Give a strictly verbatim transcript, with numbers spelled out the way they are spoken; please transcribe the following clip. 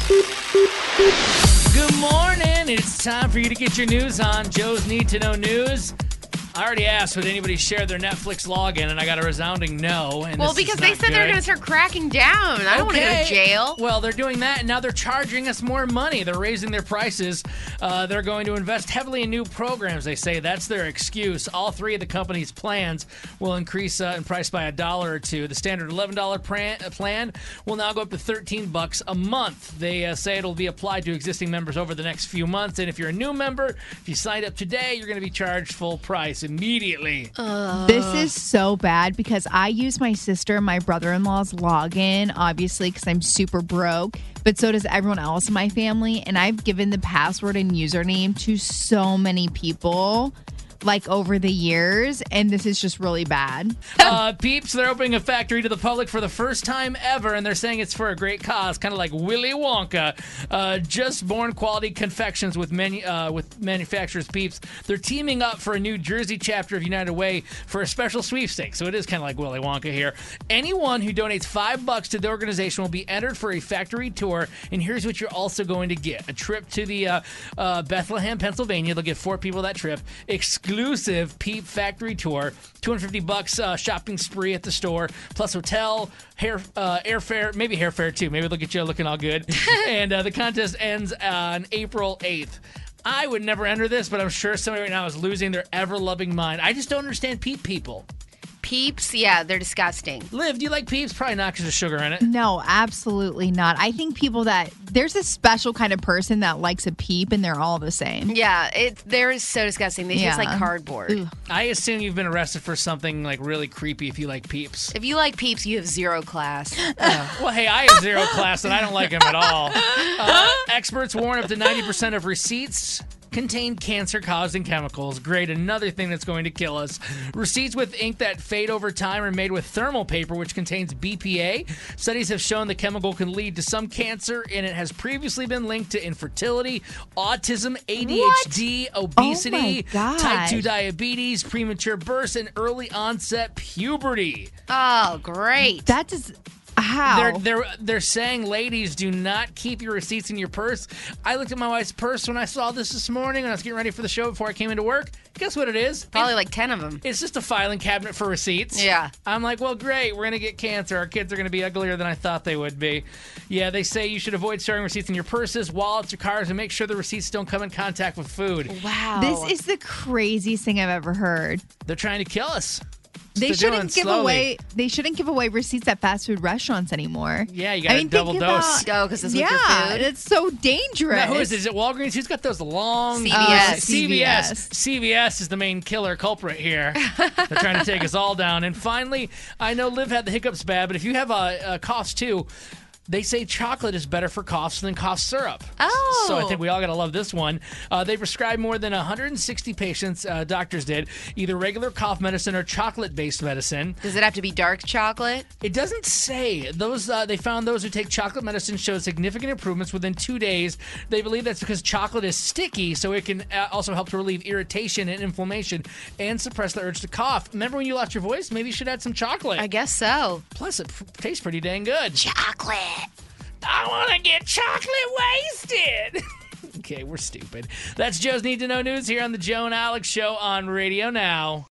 Good morning. It's time for you to get your news on Joe's Need to Know News. I already asked, would anybody share their Netflix login, and I got a resounding no. And well, because they said they were going to start cracking down. I don't want to go to jail. Well, they're doing that, and now they're charging us more money. They're raising their prices. Uh, they're going to invest heavily in new programs, they say. That's their excuse. All three of the company's plans will increase uh, in price by a dollar or two. The standard eleven dollars plan will now go up to thirteen bucks a month. They uh, say it'll be applied to existing members over the next few months, and if you're a new member, if you signed up today, you're going to be charged full price immediately. Uh. This is so bad because I use my sister and my brother-in-law's login, obviously, because I'm super broke, but so does everyone else in my family, and I've given the password and username to so many people, like, over the years, and this is just really bad. uh, Peeps, they're opening a factory to the public for the first time ever, and they're saying it's for a great cause, kind of like Willy Wonka. Uh, just born quality confections with manu- uh, with manufacturers Peeps. They're teaming up for a New Jersey chapter of United Way for a special sweepstakes, so it is kind of like Willy Wonka here. Anyone who donates five bucks to the organization will be entered for a factory tour, and here's what you're also going to get. A trip to the uh, uh, Bethlehem, Pennsylvania. They'll give four people that trip. Exclusive Exclusive Peep factory tour, two hundred fifty bucks uh, shopping spree at the store, plus hotel, hair, uh, airfare, maybe hairfare too. Maybe they'll get you looking all good. And uh, the contest ends on April eighth. I would never enter this, but I'm sure somebody right now is losing their ever-loving mind. I just don't understand Peep people. Peeps, yeah, they're disgusting. Liv, do you like Peeps? Probably not because there's sugar in it. No, absolutely not. I think people that, there's a special kind of person that likes a Peep and they're all the same. Yeah, it, they're so disgusting. They Yeah. taste like cardboard. Ugh. I assume you've been arrested for something like really creepy if you like Peeps. If you like Peeps, you have zero class. Well, hey, I have zero class and I don't like them at all. Uh, experts warn up to ninety percent of receipts contain cancer-causing chemicals. Great, another thing that's going to kill us. Receipts with ink that fade over time are made with thermal paper, which contains B P A. Studies have shown the chemical can lead to some cancer, and it has previously been linked to infertility, autism, A D H D, obesity, Oh my gosh. type two diabetes, premature births, and early onset puberty. Oh, great. That does, how? They're they're they're saying, ladies, do not keep your receipts in your purse. I looked at my wife's purse when I saw this this morning when I was getting ready for the show before I came into work. Guess what it is? Probably It- like ten of them. It's just a filing cabinet for receipts. Yeah. I'm like, well, great. We're going to get cancer. Our kids are going to be uglier than I thought they would be. Yeah, they say you should avoid storing receipts in your purses, wallets, or cars, and make sure the receipts don't come in contact with food. Wow. This is the craziest thing I've ever heard. They're trying to kill us. They They're doing shouldn't give slowly. away. They shouldn't give away receipts at fast food restaurants anymore. Yeah, you got to mean, double think dose. about- Oh, 'cause it's with yeah, your food? it's so dangerous. Now, who is it? Is it Walgreens? Who's got those long... C V S. Uh, C V S. C V S is the main killer culprit here. They're trying to take us all down. And finally, I know Liv had the hiccups bad, but if you have a, a cough too, they say chocolate is better for coughs than cough syrup. Oh. So I think we all got to love this one. Uh, they prescribed more than one hundred sixty patients, uh, doctors did, either regular cough medicine or chocolate-based medicine. Does it have to be dark chocolate? It doesn't say. Those uh, they found those who take chocolate medicine showed significant improvements within two days. They believe that's because chocolate is sticky, so it can uh, also help to relieve irritation and inflammation and suppress the urge to cough. Remember when you lost your voice? Maybe you should add some chocolate. I guess so. Plus, it p- tastes pretty dang good. Chocolate. I want to get chocolate wasted. Okay, we're stupid. That's Joe's Need to Know News here on the Joe and Alex Show on Radio Now.